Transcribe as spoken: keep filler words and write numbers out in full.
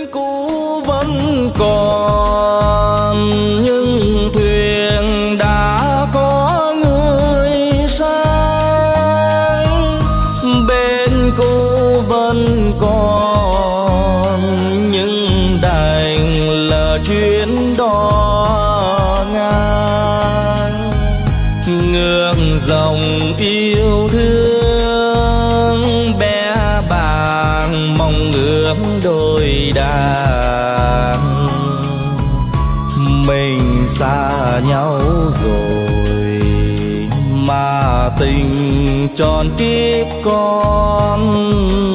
cũ vẫn còn, nhưng thuyền đã có người say. Bên cũ vẫn còn, nhưng đành là chuyến đò ngang. Ngược dòng yêu thương bé bàng, mong ước đôi đàn. Mình xa nhau rồi mà tình tròn kiếp con